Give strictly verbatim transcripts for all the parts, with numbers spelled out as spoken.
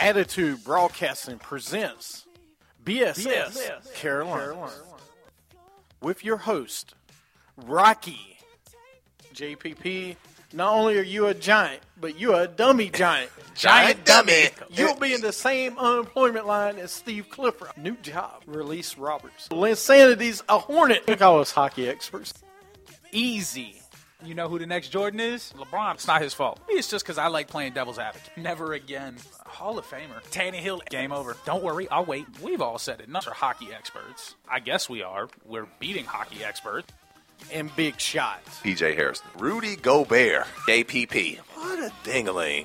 Attitude Broadcasting presents B S S, B S S Carolina. Carolina with your host, Rocky. J P P, not only are you a giant, but you're a dummy giant. Giant dummy. You'll be in the same unemployment line as Steve Clifford. New job, Release Roberts. Linsanity's a hornet. They call us hockey experts. Easy. You know who the next Jordan is? LeBron. It's not his fault. It's just because I like playing devil's advocate. Never again. Hall of Famer. Tannehill. Game over. Don't worry. I'll wait. We've all said it. None of us are hockey experts. I guess we are. We're beating hockey experts. And big shots. P J Harrison. Rudy Gobert. J P P. What a dingling.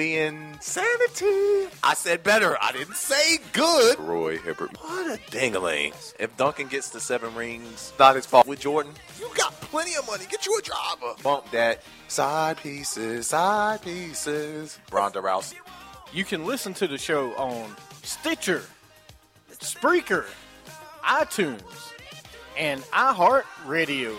Linsanity. I said better. I didn't say good. Roy Hibbert. What a dingling. If Duncan gets the seven rings, not his fault. With Jordan, you got plenty of money. Get you a driver. Bump that. Side pieces, side pieces. Ronda Rousey. You can listen to the show on Stitcher, Spreaker, iTunes, and iHeartRadio.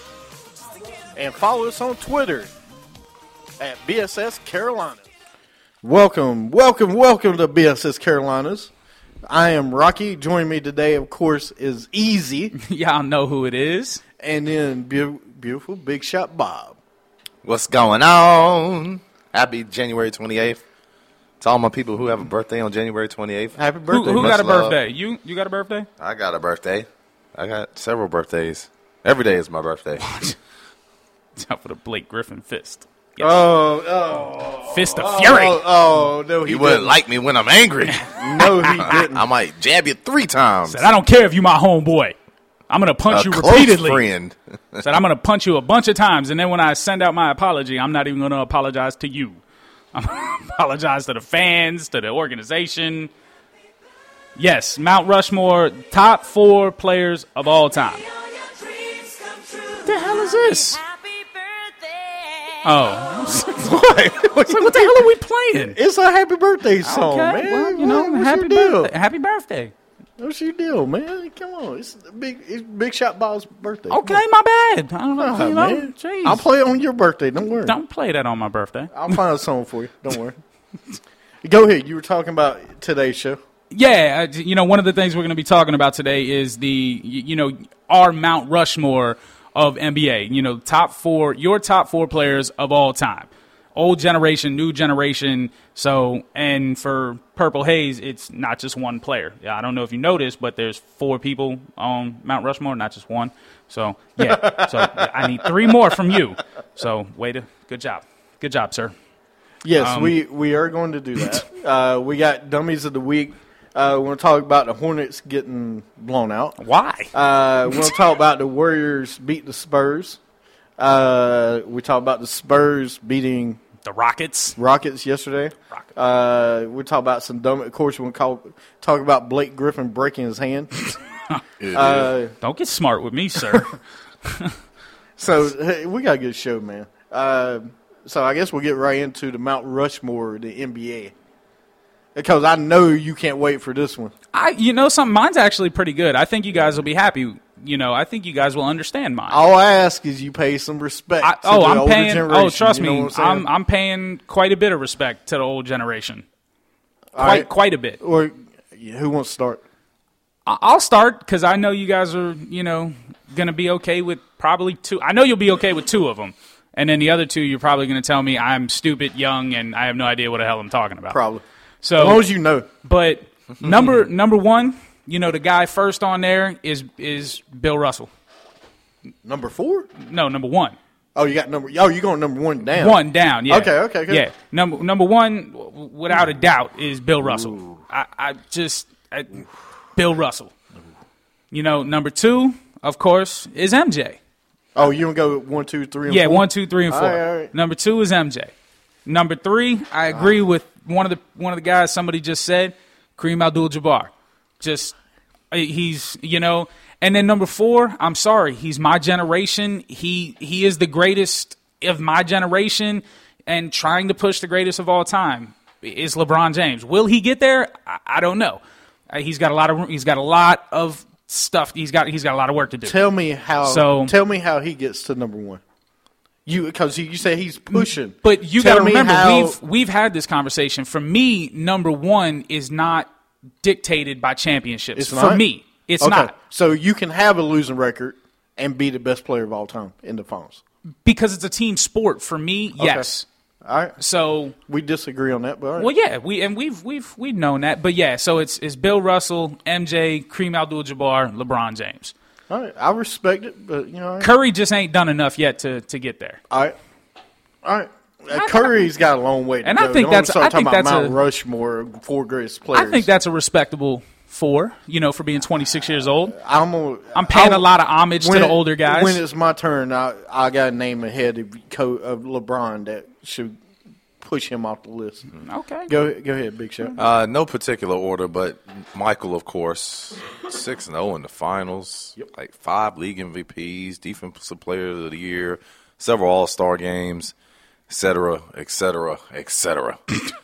And follow us on Twitter at B S S Carolina. Welcome, welcome, welcome to B S S Carolinas. I am Rocky. Joining me today, of course, is Easy. Y'all know who it is. And then be- beautiful Big Shot Bob. What's going on? Happy January twenty-eighth. To all my people who have a birthday on January twenty-eighth. Happy birthday. Who, who got a love. birthday? You You got a birthday? I got a birthday. I got several birthdays. Every day is my birthday. Time for the Blake Griffin fist. Yes. Oh, oh. Fist of fury. Oh, oh no, he You wouldn't didn't. like me when I'm angry. No, he didn't. I might jab you three times. Said, I don't care if you my homeboy. I'm going to punch a you close repeatedly. friend. Said, I'm going to punch you a bunch of times, and then when I send out my apology, I'm not even going to apologize to you. I'm going to apologize to the fans, to the organization. Yes, Mount Rushmore, top four players of all time. What the hell is this? Oh. What? It's like, what the hell are we playing? It's a happy birthday song, Okay, man. well, you know, What- what's happy your deal? birthday. Happy birthday. What's your deal, man? Come on. It's a big it's Big Shot Bob's birthday. Okay, Come my bad. I don't know. on. Oh, you know, man. jeez. I'll play it on your birthday. Don't worry. Don't play that on my birthday. I'll find a song for you. Don't worry. Go ahead. You were talking about today's show. Yeah, uh, you know, one of the things we're going to be talking about today is the, y- you know, our Mount Rushmore of N B A. You know, top four, your top four players of all time. Old generation, new generation. So, and for Purple Haze, it's not just one player. Yeah, I don't know if you noticed, but there's four people on Mount Rushmore, not just one. So, yeah. So, I need three more from you. So, way to, good job. Good job, sir. Yes, Um, we, we are going to do that. uh, we got Dummies of the Week. Uh, we're going to talk about the Hornets getting blown out. Why? Uh, we're going to talk about the Warriors beat the Spurs. Uh, we talk about the Spurs beating The Rockets. Rockets yesterday. Rockets. Uh, we talk about some dumb. Of course, we'll call, talk about Blake Griffin breaking his hand. uh, Don't get smart with me, sir. so hey, we got a good show, man. Uh, so I guess we'll get right into the Mount Rushmore, the N B A, because I know you can't wait for this one. I, you know, something. Mine's actually pretty good. I think you guys will be happy. You know, I think you guys will understand mine. All I ask is you pay some respect. I, to oh, the I'm older paying. generation, Oh, trust you know me, what I'm, I'm I'm paying quite a bit of respect to the old generation. All Quite right. quite a bit. Or yeah, who wants to start? I- I'll start because I know you guys are, you know, going to be okay with probably two. I know you'll be okay with two of them. And then the other two, you're probably going to tell me I'm stupid, young, and I have no idea what the hell I'm talking about. Probably. So, As long as you know. but number number one, you know, the guy first on there is is Bill Russell. Number four? No, number one. Oh, you got number. Oh, you going number one down? One down, yeah. Okay, okay, good. Yeah, number number one, w- without a doubt, is Bill Russell. I, I just I, Bill Russell. You know, number two, of course, is M J. Oh, you don't go one, two, three, and Yeah, four? one, two, three, and four. All right, all right. Number two is M J. Number three, I agree with one of the one of the guys somebody just said, Kareem Abdul-Jabbar. Just he's you know. And then number four, I'm sorry, he's my generation. He he is the greatest of my generation, and trying to push the greatest of all time is LeBron James. Will he get there? I, I don't know. Uh, he's got a lot of he's got a lot of stuff. He's got he's got a lot of work to do. Tell me how. So- tell me how he gets to number one. You because you say he's pushing, but you got to remember how, we've we've had this conversation. For me, number one is not dictated by championships. It's For not? me, it's okay. not. So you can have a losing record and be the best player of all time in the finals because it's a team sport. For me, okay. yes. All right. So we disagree on that, but all right. well, yeah, we and we've we've we've known that, but yeah. So it's it's Bill Russell, M J, Kareem Abdul-Jabbar, LeBron James. All right, I respect it, but you know, all right. Curry just ain't done enough yet to to get there. All right, all right. Uh, Curry's got a long way to and go. I think Don't that's start I talking think about that's Mount a, Rushmore, four greatest players. I think that's a respectable four. You know, for being twenty-six years old. I'm a, I'm paying I'll, a lot of homage to the it, older guys. When it's my turn, I I got a name ahead of, of LeBron that should push him off the list. Okay. Go go ahead, Big Shot. Uh, no particular order, but Michael, of course, six and zero in the finals. Yep. Like five league M V Ps, defensive player of the year, several All Star games, et cetera, et cetera, et cetera.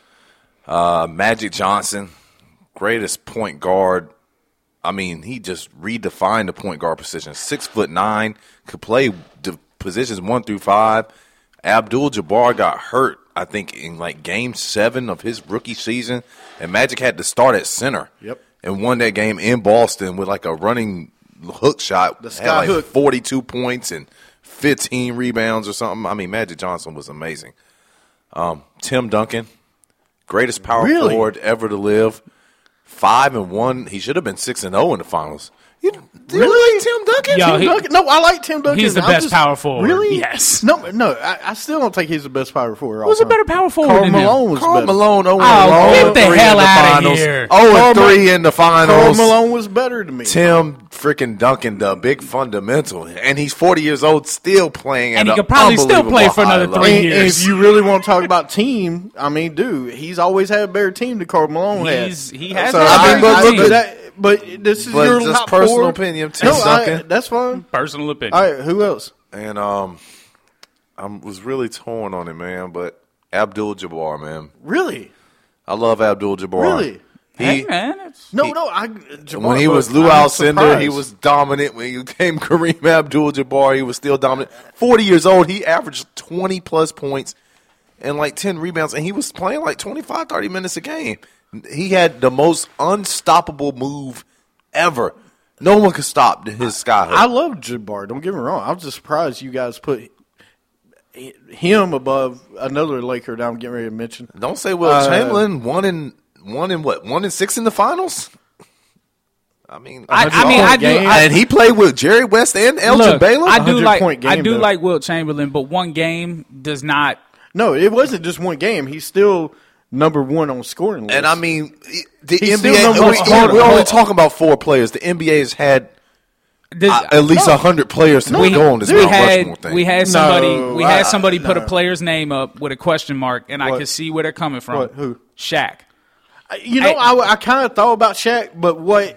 uh, Magic Johnson, greatest point guard. I mean, he just redefined the point guard position. Six foot nine, could play the positions one through five. Abdul-Jabbar got hurt, I think, in like game seven of his rookie season, and Magic had to start at center. Yep. And won that game in Boston with like a running hook shot. The Had sky like hook. forty-two points and fifteen rebounds or something. I mean, Magic Johnson was amazing. Um, Tim Duncan, greatest power Really? forward ever to live. Five and one. He should have been six and zero in the finals. You, do you Really? like Tim Duncan? Yo, Tim he- Duncan? No, I like Tim Duncan. He's the I'm best just- power forward. Really? Yes. No, no, I, I still don't think he's the best power forward. all Who's a time. better power forward Karl than him? Malone was Karl better. Malone, oh, Oh, and get the three hell in the outta finals. here. Oh, Karl and Ma- three in the Karl finals. Malone was better than me. Tim freaking Duncan, the big fundamental, and he's forty years old, still playing. And at he an could probably still unbelievable play for high another level. three And, and years. if you really want to talk about team, I mean, dude, he's always had a better team than Karl Malone He's- had. he has So, had I a mean, better but, team. but, that, but this is But your just top personal four. opinion, Tim No, I, Duncan. that's fine. Personal opinion. All right, who else? And um, I was really torn on it, man. But Abdul-Jabbar, man, Really? I love Abdul-Jabbar. Really? He, Hey, man. It's, No, He- no. I, when he was Lou I'm Alcindor, he surprised. was dominant. When he came Kareem Abdul-Jabbar, he was still dominant. Forty years old, he averaged twenty plus points and like ten rebounds, and he was playing like twenty-five, thirty minutes a game. He had the most unstoppable move ever. No one could stop his sky hook. I love Jabbar. Don't get me wrong. I was just surprised you guys put him above another Laker that I'm getting ready to mention. Don't say Will Uh, Chamberlain one in one in what one in six in the finals. I mean, I, I hundred mean, I point do. game. I, and he played with Jerry West and Elgin look, Baylor. I do hundred like. point I game, do though. like Wilt Chamberlain, but one game does not. No, it wasn't just one game. He's still number one on scoring list. And I mean, the He's N B A. still number We, one. we're only talking about four players. The N B A has had This, uh, at least a hundred players to we, go on this we Mount had Rushmore thing. we had somebody No, we had I- somebody put no. a player's name up with a question mark, and I What? could see where they're coming from. What? Who? Shaq. you know, I- I, I kind of thought about Shaq, but what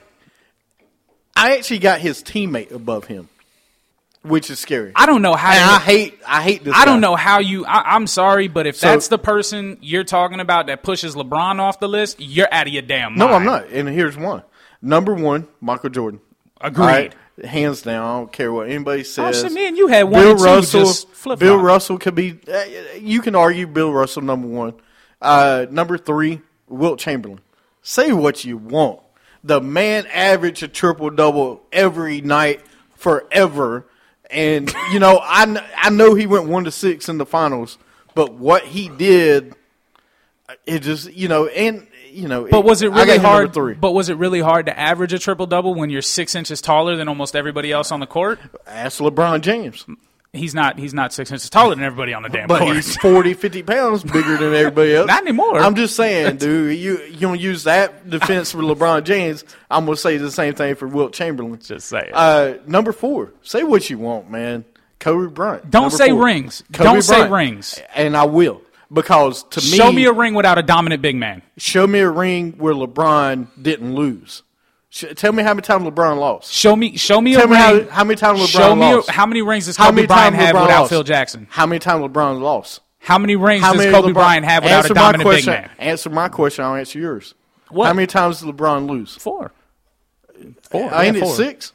I actually got his teammate above him, which is scary. I don't know how. and to- I hate, I hate this. I guy. don't know how you. I, I'm sorry, but if So- that's the person you're talking about that pushes LeBron off the list, you're out of your damn mind. No, I'm not. And here's one. Number one, Michael Jordan. Agreed. All right? Hands down. I don't care what anybody says. shit, man, you had one Bill and two Russell. just flip-flop. Bill Russell could be. Uh, you can argue Bill Russell number one. Uh, number three, Wilt Chamberlain. Say what you want. The man averaged a triple double every night forever, and you know I kn- I know he went one to six in the finals, but what he did, it just you know and. You know, But was it I got really him number hard? Three. But was it really hard to average a triple double when you're six inches taller than almost everybody else on the court? Ask LeBron James. He's not. He's not six inches taller than everybody on the damn But court. he's forty, fifty pounds bigger than everybody else. Not anymore. I'm just saying, dude, you you don't use that defense for LeBron James. I'm going to say the same thing for Wilt Chamberlain. Just say it. Uh, number four, say what you want, man. Kobe Bryant. Don't Number say four. rings. Kobe Don't say Bryant. rings. And I will. Because to me, Show me a ring without a dominant big man. show me a ring where LeBron didn't lose. Sh- tell me how many times LeBron lost. Show me. Show me Tell a me how, ring. how many times LeBron show me lost. a, how many rings does How Kobe many Bryant times have LeBron without lost? Phil Jackson? How many times LeBron lost? How many rings How does many Kobe LeBron, Bryant have without answer a my dominant big question, man? Answer my question. I'll answer yours. What? How many times did LeBron lose? Four. Four. I ain't Yeah, it four. six?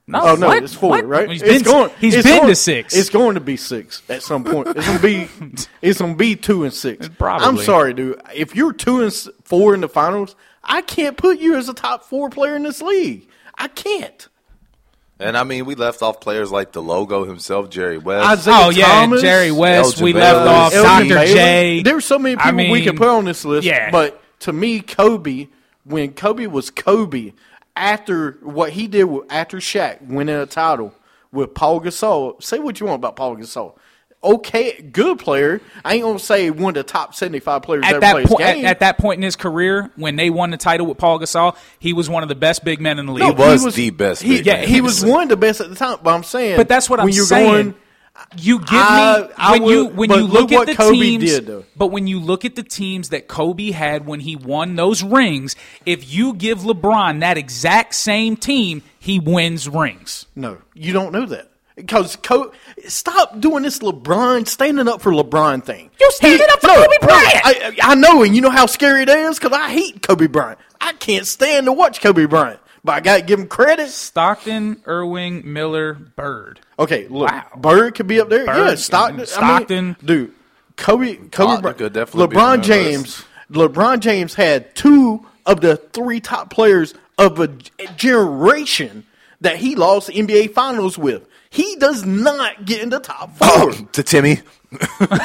No, oh no, what? it's four, What? right? He's it's been, going. he's it's been going, to six. It's going to be six at some point. It's gonna be. It's gonna be two and six. Probably. I'm sorry, dude. If you're two and four in the finals, I can't put you as a top four player in this league. I can't. And, I mean, we left off players like the logo himself, Jerry West. Isaiah oh, yeah, Thomas, Jerry West. Elgin We Baylor, left off Elgin Doctor Baylor. J. There's so many people I mean, we can put on this list. yeah. But to me, Kobe, when Kobe was Kobe, after what he did with, after Shaq winning a title with Paul Gasol, say what you want about Paul Gasol. Okay, good player. I ain't gonna say one of the top seventy-five players At ever that, played point, his at, game. at that point in his career, when they won the title with Paul Gasol, he was one of the best big men in the league. He was the best He, big yeah, man. he was one of the best at the time. But I'm saying, But that's what when I'm you're saying. Going, You give I- me I when would- you when but you look look at what the Kobe teams, did, though. but when you look at the teams that Kobe had when he won those rings, if you give LeBron that exact same team, he wins rings. no, you don't know that. Because Co- stop doing this LeBron standing up for LeBron thing. You standing up for no, Kobe no, Bryant. I, I know, and you know how scary it is because I hate Kobe Bryant. I can't stand to watch Kobe Bryant, but I got to give him credit. Stockton, Irving, Miller, Bird. Okay, look, Wow. Bird could be up there. Bird, yeah, Stockton. Stockton. I mean, dude, Kobe, Kobe Stockton Bryant, could definitely be LeBron on that James. LeBron James had two of the three top players of a generation that he lost the N B A Finals with. He does not get in the top four. Oh, to Timmy. no,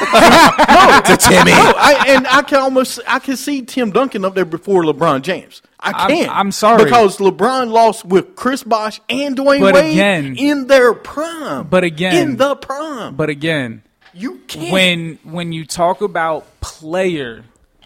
to Timmy. No, I, and I can almost I can see Tim Duncan up there before LeBron James. I I'm- can't. I'm sorry. because LeBron lost with Chris Bosh and Dwayne But Wade again- in their prime. But again- in the prime. But again, you can't. when when you talk about player,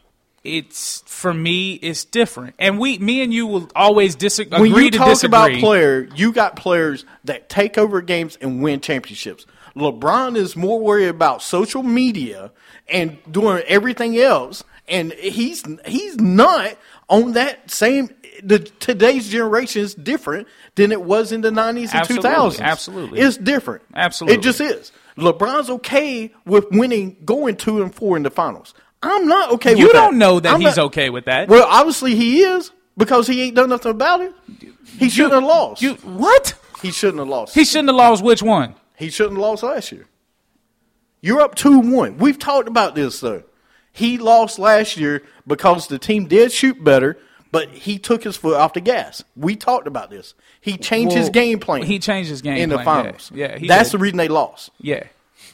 it's for me it's different. And we me and you will always disagree. when you to talk disagree. about player, you got players that take over games and win championships. LeBron is more worried about social media and doing everything else, and he's he's not on that same. The today's generation is different than it was in the nineties and two Absolutely, thousands. absolutely. It's different. Absolutely. It just is. LeBron's okay with winning, going two and four in the finals. I'm not okay You with that. don't know that I'm he's not- okay with that. Well, obviously he is because he ain't done nothing about it. He shouldn't have lost. You what? he shouldn't have lost. He shouldn't have lost which one? He shouldn't have lost last year. You're up two one. We've talked about this, though. He lost last year because the team did shoot better, but he took his foot off the gas. We talked about this. He changed his Well, game plan. he changed his game in the plan, finals. yeah. Yeah, he That's did. the reason they lost. Yeah.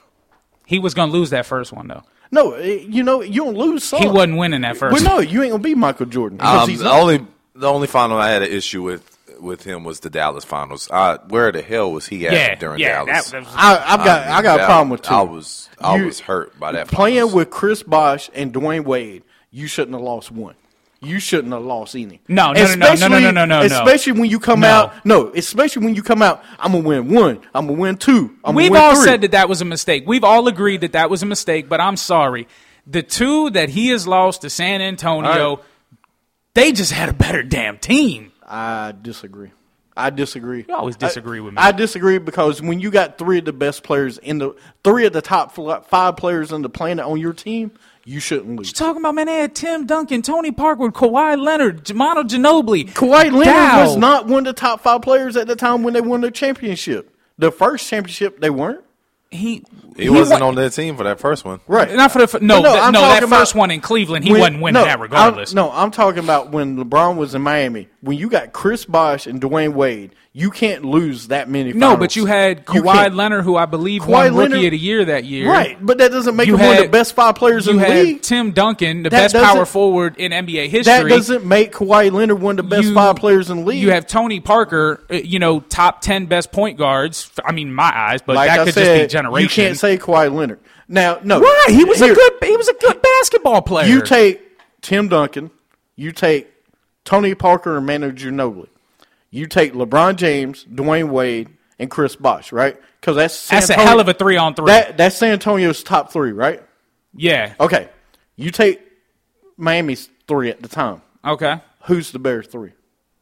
He was going to lose that first one though. No, eh, you know you don't lose. Some. He wasn't winning that first Well, one. no, you ain't gonna be Michael Jordan because Um, he's the not. only the only final I had an issue with with him was the Dallas finals. Uh, where the hell was he at Yeah, during yeah, Dallas? that- that was- I, I've got mean, I got a that- problem with two. I was I You- was hurt by that. Playing finals. with Chris Bosh and Dwayne Wade, you shouldn't have lost one. You shouldn't have lost any. No, no, no, no, no, no, Especially- no, no, no. Especially when you come No. out. No, especially when you come out. I'm gonna win one. I'm gonna win two. I'm We've gonna win all three. said that that was a mistake. We've all agreed that that was a mistake, but I'm sorry. The two that he has lost to San Antonio, All right. they just had a better damn team. I disagree. I disagree. You always disagree I, with me. I disagree because when you got three of the best players in the three of the top fl- five players on the planet on your team, you shouldn't lose. Talking about, man, they had Tim Duncan, Tony Parker, Kawhi Leonard, Mono Ginobili. Kawhi Leonard Dow. was not one of the top five players at the time when they won the championship. The first championship, they weren't. He he, wasn't wa- on that team for that first one. Right. Not for the f- no, But th- I'm no. That talking first about one in Cleveland, he when- wasn't winning no, that regardless. I'm, no, I'm talking about when LeBron was in Miami. When you got Chris Bosh and Dwayne Wade, you can't lose that many. No, finals. but you had You Kawhi can't. Leonard, who I believe Kawhi won Rookie Leonard- of the Year that year. Right, but that doesn't make You him one of the had- best five players You in the had league. Tim Duncan, the That best doesn't- power forward in N B A history. That doesn't make Kawhi Leonard one of the best You- five players in the league. You have Tony Parker, uh, you know, top ten best point guards. I mean, my eyes, but like that I could said, just be generation. You can't say Kawhi Leonard. Now, no. Why? He was Here, a good. He was a good basketball player. You take Tim Duncan. You take Tony Parker and Manu Ginobili. You take LeBron James, Dwayne Wade, and Chris Bosh, right? Because that's San That's a Antonio- hell of a three on three. That that's San Antonio's top three, right? yeah. Okay. You take Miami's three at the time. Okay. Who's the better three?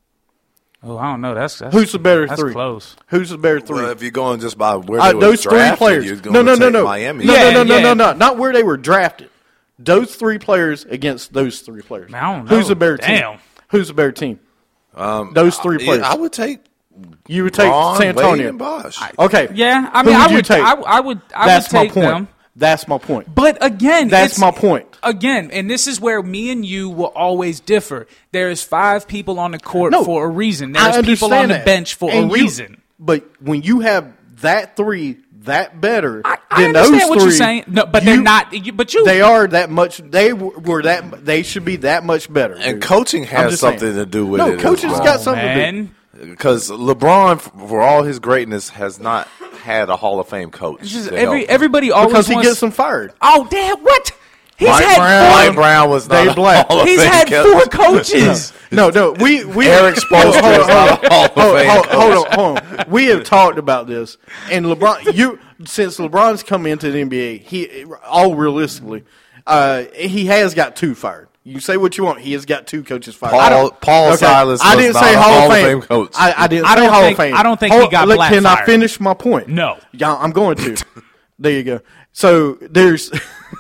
Oh, I don't know. That's, that's Who's the better that's three? close. Who's the better three? Well, if you're going just by where Uh, they those were three drafted, players. you're No, going no, to no, take no. Miami. No, Yeah, no, no, yeah. no, no, no. Not where they were drafted. Those three players against those three players. Man, I don't know. Who's the better Damn. team? Who's the better team? Um, those three Yeah, players. I would take You would take Braun, San Antonio. Wade, and Bosh. Okay. Yeah, I Who mean, would I you would, take? I, I would, I That's would my take point. them. That's my point. But again, That's it's, my point. Again, and this is where me and you will always differ. There is five people on the court No, for a reason. I There's people on understand the that. bench for And a you- reason. But when you have that three, that better I, I than understand those what three, you're saying. No, but you- they're not. You, but you, They are that much. They were that. They should be that much better. And dude. coaching I'm has just something saying. to do with no, it. coaching's as well. got something to do. man. Because LeBron, for all his greatness, has not had a Hall of Fame coach. It's just to every help. everybody always Because he wants, gets them fired. Oh damn! What? He's Mike had Brown, four. Mike Brown was not Dave a Black. Hall of He's Fame had coach. four coaches. No, no. We we Eric Spoelstra is not a Hall of hold, Fame hold, coach. hold on, hold on. We have talked about this, and LeBron. You since LeBron's come into the N B A, he all realistically, uh, he has got two fired. You say what you want. He has got two coaches fired. Paul- I don't- Paul Silas I was didn't not say a Hall, Hall of of Fame. Fame coach. I, I didn't I say don't Hall think- of Fame. I don't think Hold- he got look, Black Can I fired. finish my point? No. Yeah, I'm going to. There you go. So there's.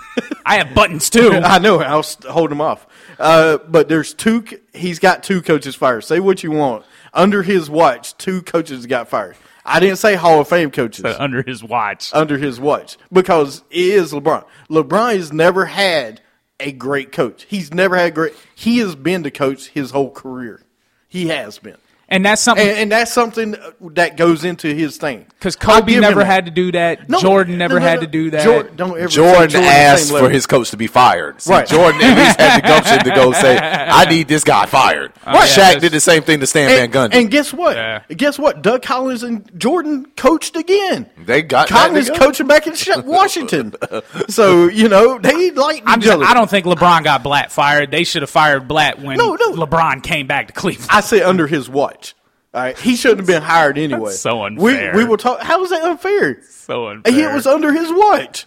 I have buttons too. I know. I'll st- hold him off. Uh, but there's two. c- He's got two coaches fired. Say what you want. Under his watch, two coaches got fired. I didn't say Hall of Fame coaches. Under his watch. Under his watch, because it is LeBron. LeBron has never had a great coach. He's never had great. He has been the coach his whole career. He has been. And that's something And, and that's something that goes into his thing. because I'll Kobe give him never that. had to do that. No, Jordan no, never no, had no. to do that. Jordan, don't ever say Jordan Jordan the asked same for level. his coach to be fired. See, Right. Jordan at least had the gumption to go say, I need this guy fired. Right. Yeah, Shaq that's- did the same thing to Stan And, Van Gundy. and guess what? Yeah. Guess what? Doug Collins and Jordan coached again. They got Collins back together. coaching back in Sh- Washington. So, you know, they like I'm each just, other. I don't think LeBron got Blatt fired. They should have fired Blatt when No, no. LeBron came back to Cleveland. I say under his watch. All right, he shouldn't have been hired anyway. That's so unfair. We we will talk. How is that unfair? so unfair. He was under his watch.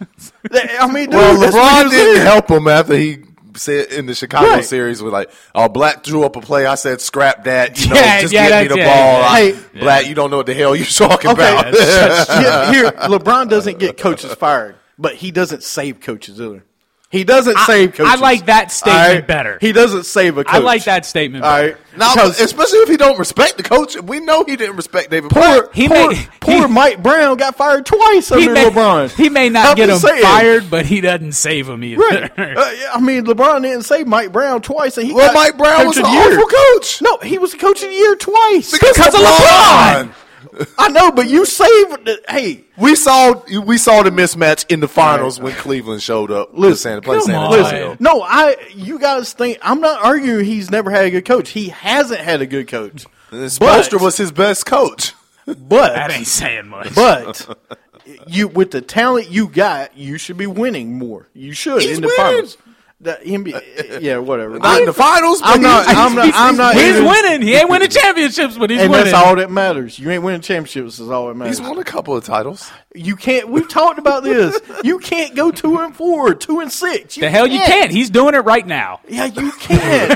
I mean, dude, Well, that's what he LeBron was didn't doing. help him after he said in the Chicago Right. series was like, "Oh, Black drew up a play. I said, scrap that. You know, Yeah, just yeah, get me that's- the yeah, ball. yeah. I- Hey, Black, you don't know what the hell you're talking Okay, about." here, here, LeBron doesn't get coaches fired, but he doesn't save coaches either. He doesn't I- save coaches. I like that statement All right? better. He doesn't save a coach. I like that statement. All better. right, Now, because especially if he don't respect the coach, we know he didn't respect David poor, Black. He poor, may- poor he- Mike Brown got fired twice He under may, LeBron. he may not I'm get him just saying. fired, but he doesn't save him either. Right. Uh, I mean, LeBron didn't say Mike Brown twice, and he Well, got Mike Brown coach was of an the year. awful coach. No, he was the coach of the year twice. Because, Because of LeBron. I know, but you saved. The, hey, We saw we saw the mismatch in the finals when Cleveland showed up. to listen, San, play come San on. Antonio. listen. No, I. You guys think I'm not arguing he's never had a good coach. He hasn't had a good coach. And Spoelstra was his best coach. But That ain't saying much. but you with the talent you got, you should be winning more. You should He's in the winning. finals. The N B A, yeah, whatever. Not in the finals, but I'm not. he's- I'm not. I'm not. He's even- winning. He ain't winning championships, but he's And winning. that's all that matters. You ain't winning championships. Is all that matters. He's won a couple of titles. You can't. We've talked about this. You can't go two and four, two and six. You the hell you can't. He's doing it right now. Yeah, you can't.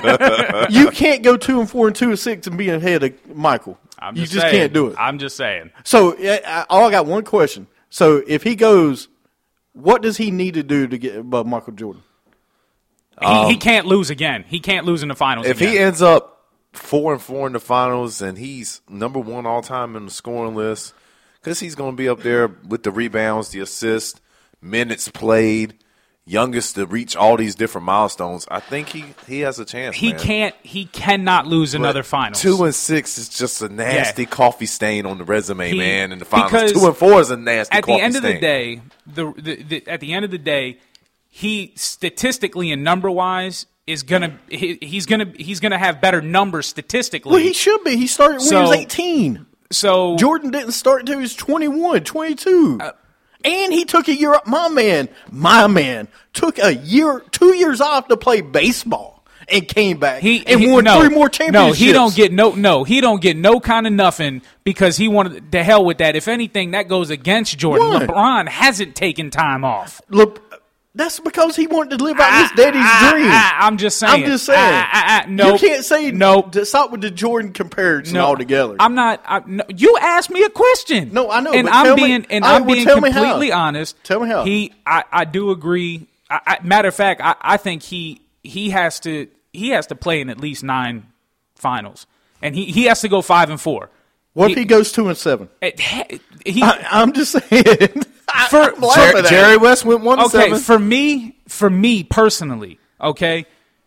dude. You can't go two and four and two and six and be ahead of Michael. I'm you just, just saying. can't do it. I'm just saying. So, yeah, I, all I got one question. So, if he goes, what does he need to do to get above Michael Jordan? He, he can't lose again. He can't lose in the finals If again. he ends up four and four in the finals and he's number one all time in the scoring list, because he's going to be up there with the rebounds, the assists, minutes played, youngest to reach all these different milestones. I think he, he has a chance. he man. can't. He cannot lose But another finals. Two and six is just a nasty Yeah. coffee stain on the resume, He- man. In the finals, because two and four is a nasty. at the coffee end of the stain. day, the, the, the at the end of the day, he statistically and number wise is gonna he, he's gonna he's gonna have better numbers statistically. Well, he should be. He started when he was So- eighteen. so Jordan didn't start until he was twenty-one, twenty-two. Uh, and he took a year off. My man, my man, took a year, two years off to play baseball and came back he and he- won no, three more championships. No, he don't get no no he don't get no kind of nothing because he wanted the hell with that. If anything, that goes against Jordan. Why? LeBron hasn't taken time off. Le- That's because he wanted to live out his daddy's I, dream. I, I'm just saying. I'm just saying. I, I, I, no, you can't say no. to stop with the Jordan comparison No, altogether. I'm not. I, no, you asked me a question. No, I know, and but I'm tell me- being and I- I'm well, being tell me how. completely honest. Tell me how. He, I, I do agree. I, I, matter of fact, I, I think he he has to he has to play in at least nine finals, and he he has to go five and four. What he, if he goes two and seven? It, he, I, I'm just saying. For Jer- Jerry West went one and okay, seven. for me, for me personally, okay,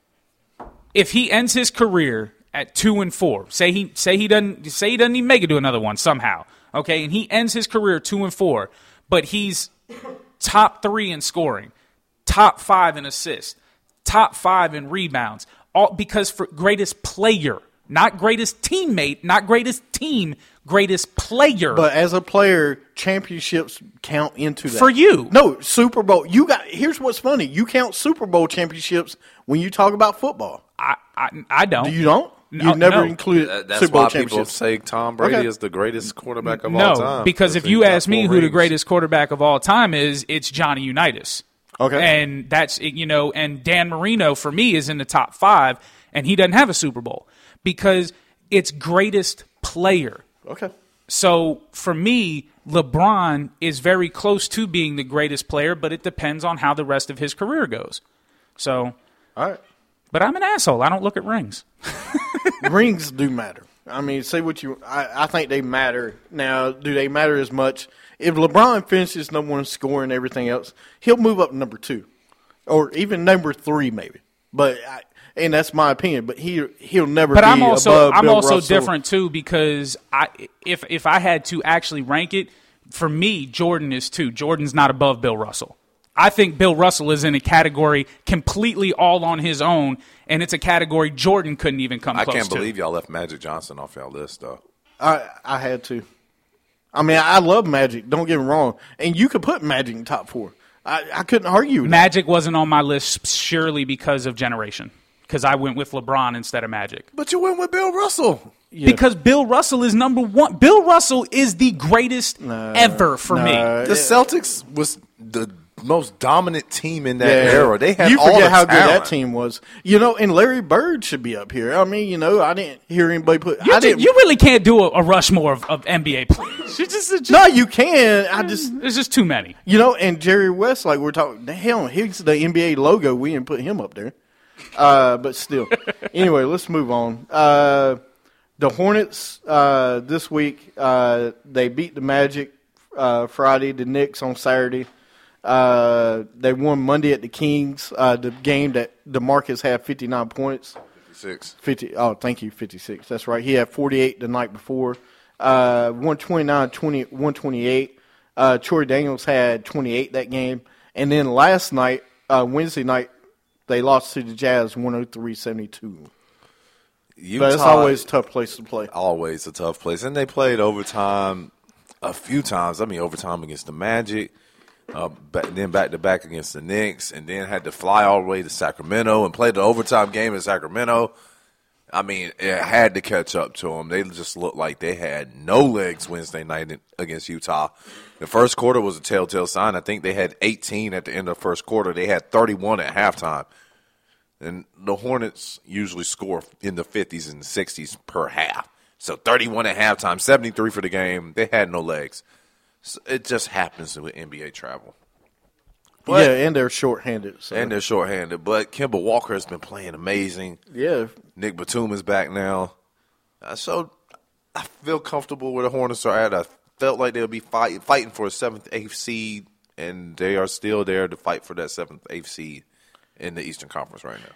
if he ends his career at two and four, say he say he doesn't say he doesn't even make it to another one somehow, okay, and he ends his career two and four, but he's top three in scoring, top five in assists, top five in rebounds, all because for greatest player, not greatest teammate, not greatest team. Greatest player. But as a player, championships count into that. For you. No, Super Bowl. You got. Here's what's funny. You count Super Bowl championships when you talk about football. I I, I don't. Do you don't? No, you never no. included That- That's Super Bowl why people championships. say Tom Brady Okay. is the greatest quarterback of no, all time. because if he you got ask me four who the rings. greatest quarterback of all time is, it's Johnny Unitas. Okay. And that's, you know, and Dan Marino for me is in the top five, and he doesn't have a Super Bowl because it's greatest player. Okay. So for me, LeBron is very close to being the greatest player, but it depends on how the rest of his career goes. So, All right. but I'm an asshole. I don't look at rings. Rings do matter. I mean, say what you. I, I think they matter. Now, do they matter as much? If LeBron finishes number one scoring and everything else, he'll move up to number two, or even number three, maybe. But I, and that's my opinion. But he he'll never. But be I'm also above I'm Bill also Russell. different too because I if if I had to actually rank it, for me, Jordan is two. Jordan's not above Bill Russell. I think Bill Russell is in a category completely all on his own, and it's a category Jordan couldn't even come I close can't to. believe y'all left Magic Johnson off y'all list, though. I I had to. I mean, I love Magic. Don't get me wrong, and you could put Magic in top four. I, I couldn't argue with that. Magic wasn't on my list surely because of generation, because I went with LeBron instead of Magic. But you went with Bill Russell. Yeah. Because Bill Russell is number one. Bill Russell is the greatest ever for me. Nah. The Celtics was the most dominant team in that Yeah. era. They had you all forget the how good talent. that team was. You know, and Larry Bird should be up here. I mean, you know, I didn't hear anybody put. You, I ju- didn't. you really can't do a, a Rushmore of, of N B A players. You just, it's just, no, you can. I just, there's just too many. you know, and Jerry West, like we're talking. Hell, he's the N B A logo. We didn't put him up there. Uh, but still, anyway, let's move on. Uh, the Hornets uh, this week uh, they beat the Magic uh, Friday. The Knicks on Saturday. Uh, they won Monday at the Kings. Uh, the game that DeMarcus had fifty-nine points. Six. fifty. Oh, thank you, fifty-six. That's right. He had forty-eight the night before. Uh, one twenty-nine, twenty, one twenty-eight. Uh, Troy Daniels had twenty-eight that game. And then last night, uh, Wednesday night, they lost to the Jazz one oh three seventy-two. Utah, But it's always a tough place to play. always a tough place. And they played overtime a few times. I mean, overtime against the Magic, uh, back, then back-to-back against the Knicks, and then had to fly all the way to Sacramento and play the overtime game in Sacramento. I mean, it had to catch up to them. They just looked like they had no legs Wednesday night in, against Utah. The first quarter was a telltale sign. I think they had eighteen at the end of the first quarter. They had thirty-one at halftime. And the Hornets usually score in the fifties and sixties per half. So thirty-one at halftime, seventy-three for the game. They had no legs. So it just happens with N B A travel. But, yeah, and they're shorthanded. So. and they're shorthanded. But Kemba Walker has been playing amazing. yeah, Nick Batum is back now. Uh, so I feel comfortable where the Hornets are at. I felt like they'll be fight, fighting for a seventh, eighth seed, and they are still there to fight for that seventh, eighth seed in the Eastern Conference right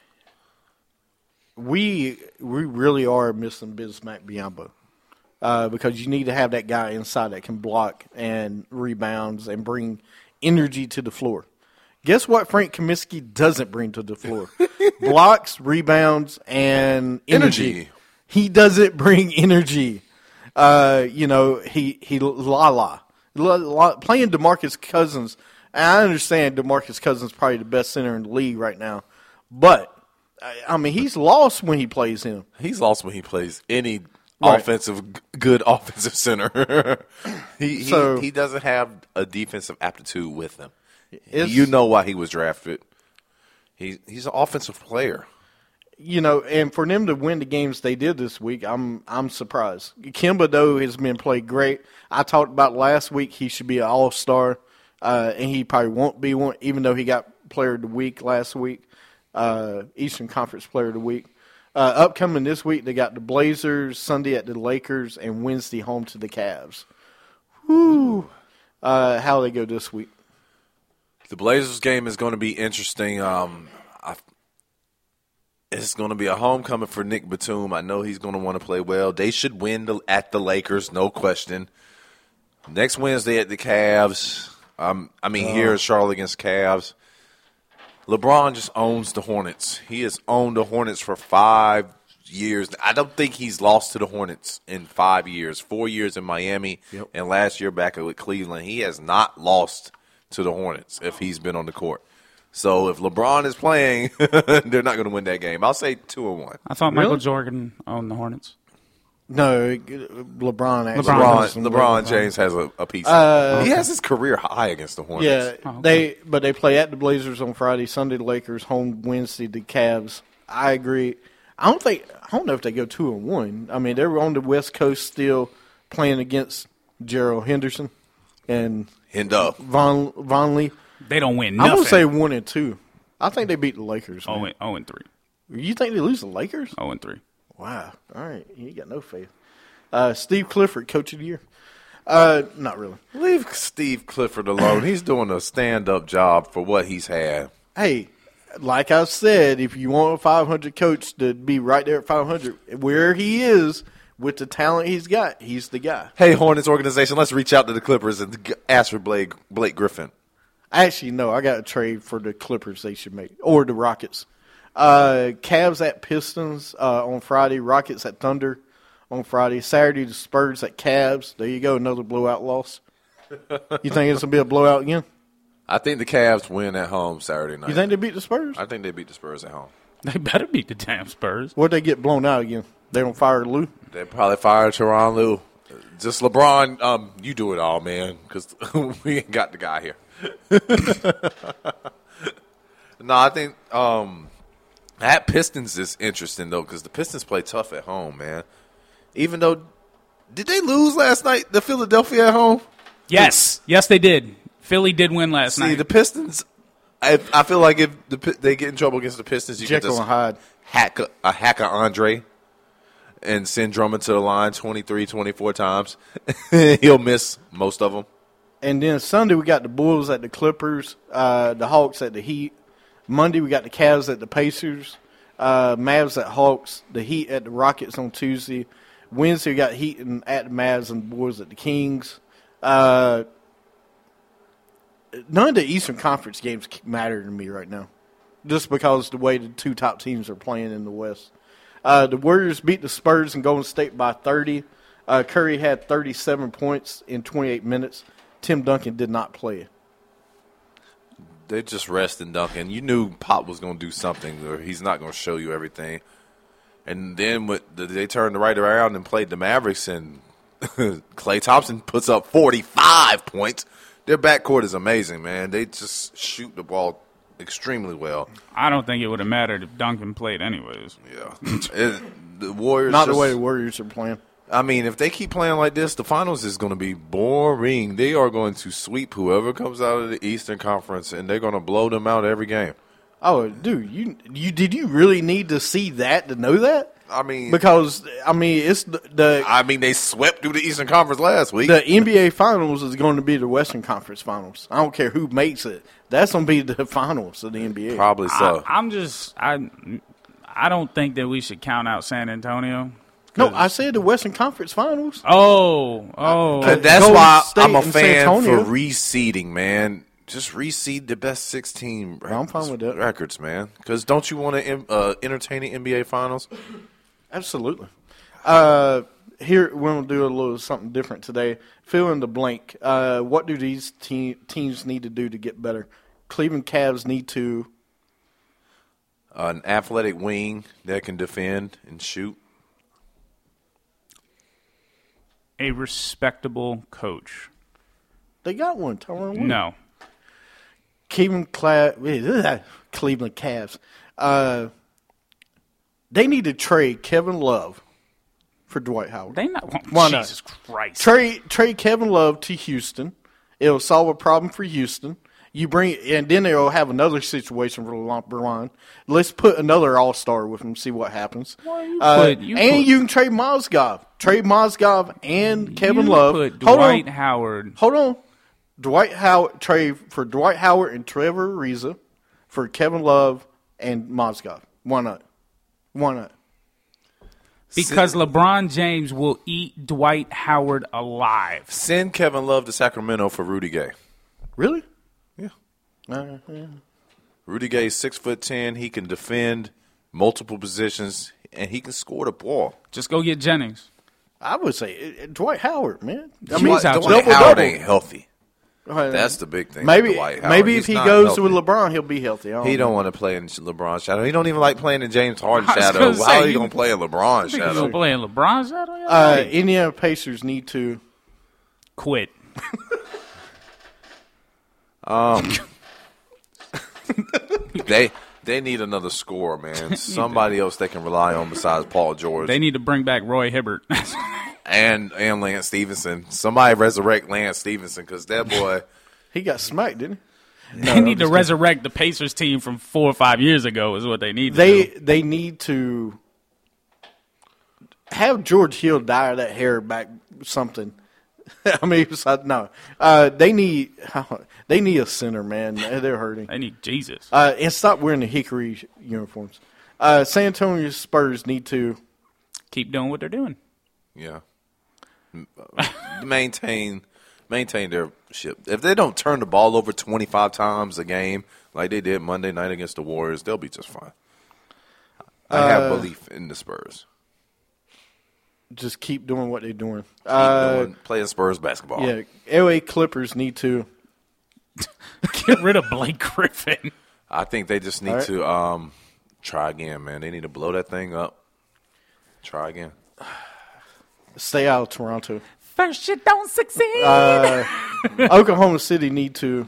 now. we we really are missing Bismack Biyombo. Uh, because you need to have that guy inside that can block and rebounds and bring energy to the floor. Guess what Frank Kaminsky doesn't bring to the floor? Blocks, rebounds, and energy. Energy. He doesn't bring energy. Uh, you know, he he la la. la, la playing DeMarcus Cousins. And I understand DeMarcus Cousins is probably the best center in the league right now, but I, I mean he's lost when he plays him. He's lost when he plays any Right. offensive, good offensive center. he, So- he he doesn't have a defensive aptitude with him. It's- You know why he was drafted. He he's an offensive player. You know, and for them to win the games they did this week, I'm I'm surprised. Kemba, though, has been played great. I talked about last week he should be an all-star, uh, and he probably won't be one, even though he got Player of the Week last week, uh, Eastern Conference Player of the Week. Uh, upcoming this week, they got the Blazers, Sunday at the Lakers, and Wednesday home to the Cavs. Woo! Uh, how they go this week? The Blazers game is going to be interesting. Um, I, it's going to be a homecoming for Nick Batum. I know he's going to want to play well. They should win the, at the Lakers, no question. Next Wednesday at the Cavs. Um, I mean, oh. here is Charlotte against Cavs. LeBron just owns the Hornets. He has owned the Hornets for five years. I don't think he's lost to the Hornets in five years. Four years in Miami, yep. and last year back with Cleveland. He has not lost to the Hornets if he's been on the court. So if LeBron is playing, they're not going to win that game. I'll say two and one. I thought Michael really? Jordan owned the Hornets. No, LeBron. Actually. LeBron, LeBron, LeBron James has a, a piece. Uh, he has his career high against the Hornets. Yeah, oh, okay. they but they play at the Blazers on Friday, Sunday the Lakers, home Wednesday the Cavs. I agree. I don't think I don't know if they go two and one. I mean, they're on the West Coast still playing against Gerald Henderson and Hendo. Von Vonleh. They don't win nothing. I'm gonna say one and two. I think they beat the Lakers. Oh, and, oh and three. You think they lose the Lakers? Oh and three. Wow. All right. You got no faith. Uh, Steve Clifford, Coach of the Year. Uh, not really. Leave Steve Clifford alone. He's doing a stand-up job for what he's had. Hey, like I said, if you want a five hundred coach to be right there at five hundred, where he is with the talent he's got, he's the guy. Hey, Hornets organization, let's reach out to the Clippers and ask for Blake, Blake Griffin. Actually, no. I got a trade for the Clippers they should make, or the Rockets. Uh, Cavs at Pistons uh, on Friday. Rockets at Thunder on Friday. Saturday, the Spurs at Cavs. There you go, another blowout loss. You think it's going to be a blowout again? I think the Cavs win at home Saturday night. You think they beat the Spurs? I think they beat the Spurs at home. They better beat the damn Spurs. What'd they get blown out again? They don't fire Lou? They probably fired Tyronn Lue. Just LeBron, um, you do it all, man, because we ain't got the guy here. No, I think um, – At Pistons is interesting, though, because the Pistons play tough at home, man. Even though – did they lose last night, the Philadelphia at home? Yes. Yes, they did. Philly did win last See, night. See, the Pistons – I I feel like if the, they get in trouble against the Pistons, you Jekyll can just and Hyde. hack a, a hack a Andre and send Drummond to the line twenty-three, twenty-four times. He'll miss most of them. And then Sunday we got the Bulls at the Clippers, uh, the Hawks at the Heat. Monday, we got the Cavs at the Pacers, uh, Mavs at Hawks, the Heat at the Rockets on Tuesday. Wednesday, we got Heat and, at the Mavs and the Bulls at the Kings. Uh, none of the Eastern Conference games matter to me right now, just because the way the two top teams are playing in the West. Uh, the Warriors beat the Spurs and Golden State by thirty. Uh, Curry had thirty-seven points in twenty-eight minutes. Tim Duncan did not play. They just resting Duncan. You knew Pop was going to do something, or he's not going to show you everything. And then with the, they turned right around and played the Mavericks, and Klay Thompson puts up forty-five points. Their backcourt is amazing, man. They just shoot the ball extremely well. I don't think it would have mattered if Duncan played anyways. Yeah. it, the Warriors Not just, the way the Warriors are playing. I mean, if they keep playing like this, the finals is going to be boring. They are going to sweep whoever comes out of the Eastern Conference, and they're going to blow them out every game. Oh, dude, you you did you really need to see that to know that? I mean, because I mean, it's the, the I mean they swept through the Eastern Conference last week. The N B A Finals is going to be the Western Conference Finals. I don't care who makes it. That's going to be the finals of the N B A. Probably so. I, I'm just I I don't think that we should count out San Antonio. No, I said the Western Conference Finals. Oh, oh. Uh, that's Golden why State I'm a fan for reseeding, man. Just reseed the best sixteen well, I'm fine with that. records, man. Because don't you want to uh, entertain the N B A Finals? Absolutely. Uh, here, we're going to do a little something different today. Fill in the blank. Uh, what do these te- teams need to do to get better? Cleveland Cavs need to uh, an athletic wing that can defend and shoot. A respectable coach. They got one. Tyronn Lue. No. Cleveland, Cla- Cleveland Cavs. Uh, they need to trade Kevin Love for Dwight Howard. They not. Why Jesus not? Christ. Trade trade Kevin Love to Houston. It'll solve a problem for Houston. You bring and then they'll have another situation for LeBron. Let's put another All Star with him, see what happens. Well, you uh, put, you and put, you can trade Mozgov, trade Mozgov and Kevin you Love. Put Hold Dwight on, Howard. hold on. Dwight Howard trade for Dwight Howard and Trevor Ariza for Kevin Love and Mozgov. Why not? Why not? Because LeBron James will eat Dwight Howard alive. Send Kevin Love to Sacramento for Rudy Gay. Really? Yeah. Uh, yeah. Rudy Gay's six foot ten. He can defend multiple positions, and he can score the ball. Just go get Jennings. I would say uh, Dwight Howard, man. I He's mean, out Dwight there. double Howard double. ain't healthy. Uh, That's the big thing. Maybe with Dwight Howard. maybe He's if he not goes healthy. with LeBron, he'll be healthy. I don't He know. don't want to play in LeBron's shadow. He don't even like playing in James Harden's I was shadow. gonna How say, are you you- going to play in LeBron's He's shadow? gonna play in LeBron's shadow. Uh, Hey, Indiana Pacers need to. quit. They they need another scorer, man. Somebody else they can rely on besides Paul George They need to bring back Roy Hibbert. and and Lance Stevenson. Somebody resurrect Lance Stevenson because that boy. He got smacked, didn't he? they need to resurrect the Pacers team from four or five years ago. Is what they need. To They do. they need to have George Hill dye that hair back. Something. I mean, besides, no. Uh, they need they need a center, man. They're hurting. They need Jesus. Uh, and stop wearing the hickory uniforms. Uh, San Antonio Spurs need to. Keep doing what they're doing. Yeah. maintain maintain their ship. If they don't turn the ball over twenty-five times a game like they did Monday night against the Warriors, they'll be just fine. I have Uh, belief in the Spurs. Just keep doing what they're doing. Keep Uh, doing, playing Spurs basketball. yeah, L A Clippers need to. Get rid of Blake Griffin. I think they just need All right. to um, try again, man. They need to blow that thing up. Try again. Stay out of Toronto. First, you don't succeed. Uh, Oklahoma City need to.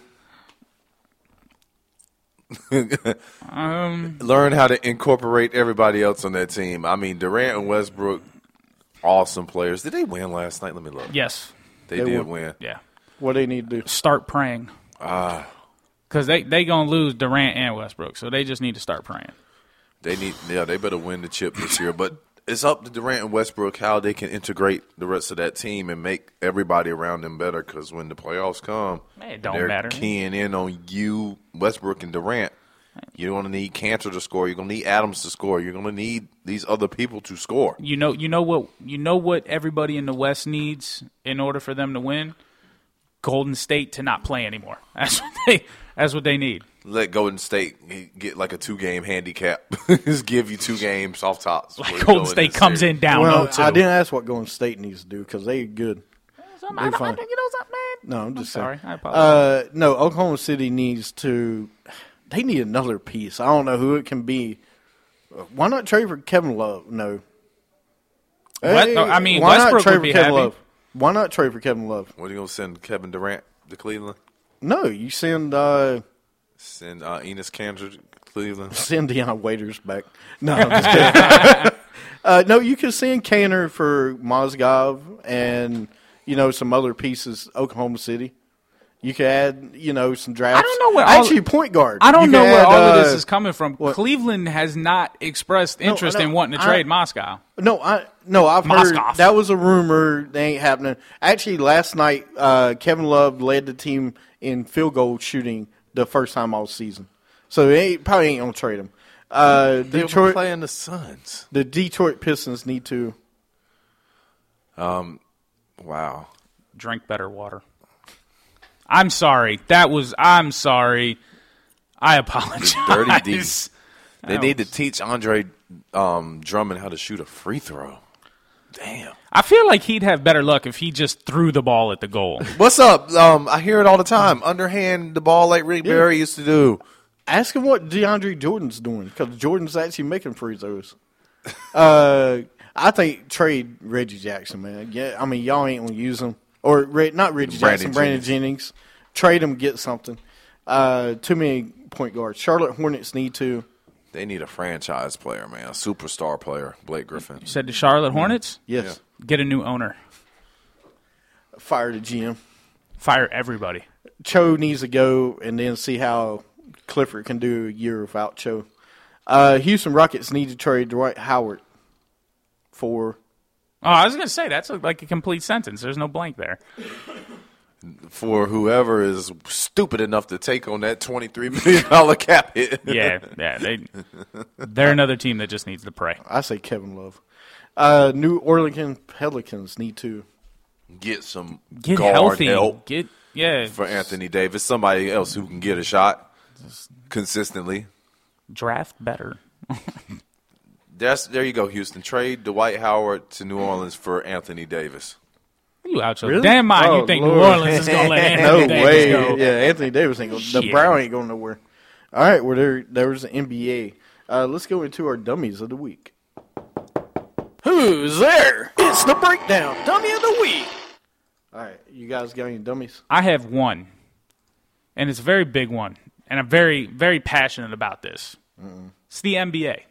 um, Learn how to incorporate everybody else on that team. I mean, Durant and Westbrook, awesome players. Did they win last night? Let me look. yes. They, They did won. win. Yeah. What they need to do. Start praying. Ah, Because they they gonna lose Durant and Westbrook, so they just need to start praying. they need. Yeah, they better win the chip this year. But it's up to Durant and Westbrook how they can integrate the rest of that team and make everybody around them better. Because when the playoffs come, Man, it don't they're matter. keying in on you, Westbrook and Durant. You're going to need Cantor to score. You're going to need Adams to score. You're going to need these other people to score. You know, you know what, you know what everybody in the West needs in order for them to win. Golden State to not play anymore. That's what they. That's what they need. Let Golden State get like a two-game handicap. Just give you two games off tops. before Like you Golden go State into the comes series. in down Well, oh two. I didn't ask what Golden State needs to do because they good. Something, They're I don't- fine. you know something, man? No, I'm just sorry. saying. I apologize. Uh, no, Oklahoma City needs to. They need another piece. I don't know who it can be. Why not trade for Kevin Love? No. What? I mean, why Westbrook not trade would for be Kevin happy. Love? Why not trade for Kevin Love? What are you going to send Kevin Durant to Cleveland? No, you send uh, Send uh, Enos Kanter to Cleveland? send Deion Waiters back. No, I'm just kidding. uh, no, you could send Canner for Mozgov and you know some other pieces. Oklahoma City. You could add, you know, some drafts. I don't know where all- Actually, point guard. I don't You know could where add, all of uh, this is coming from. what? Cleveland has not expressed interest no, in wanting to I- trade Moscow. No, I no, I've heard Moskov. that was a rumor. They ain't happening. Actually, last night, uh, Kevin Love led the team in field goal shooting the first time all season. So they ain't, probably ain't gonna trade him. Uh, They were Detroit, playing the Suns. the Detroit Pistons need to. Wow. Drink better water. I'm sorry. That was. I'm sorry. I apologize. Dirty D. They That need was- to teach Andre um, Drummond how to shoot a free throw. Damn. I feel like he'd have better luck if he just threw the ball at the goal. What's up? Um, I hear it all the time. Underhand the ball like Rick Barry used to do. Ask him what DeAndre Jordan's doing because Jordan's actually making free throws. uh, I think trade Reggie Jackson, man. Yeah, I mean y'all ain't gonna use him or Re- not Reggie Brandon Jackson, Brandon Jennings. Trade him, get something. Uh, too many point guards. Charlotte Hornets need to. They need a franchise player, man. A superstar player, Blake Griffin. You said the Charlotte Hornets? Yes, Get a new owner. fire the G M. Fire everybody. Cho needs to go and then see how Clifford can do a year without Cho. Uh, Houston Rockets need to trade Dwight Howard for. Oh, I was going to say, that's a, like a complete sentence. There's no blank there. For whoever is stupid enough to take on that twenty-three million dollars cap hit. Yeah, yeah. They, they're another team that just needs to pray. I say Kevin Love. Uh, New Orleans Pelicans need to get some get guard healthy. help Get yeah for Anthony Davis. Somebody else who can get a shot consistently. Draft better. That's there you go, Houston. Trade Dwight Howard to New Orleans for Anthony Davis. You out your Really? damn mind. Oh, you think Lord. New Orleans is going to let Anthony no Davis way. go? Yeah, Anthony Davis ain't going. The Shit. Brown ain't going nowhere. All right, well there there was the N B A. Uh, let's go into our dummies of the week. Who's there? It's the breakdown dummy of the week. All right, you guys got any dummies? I have one, and it's a very big one, and I'm very, very passionate about this. Mm. It's the N B A.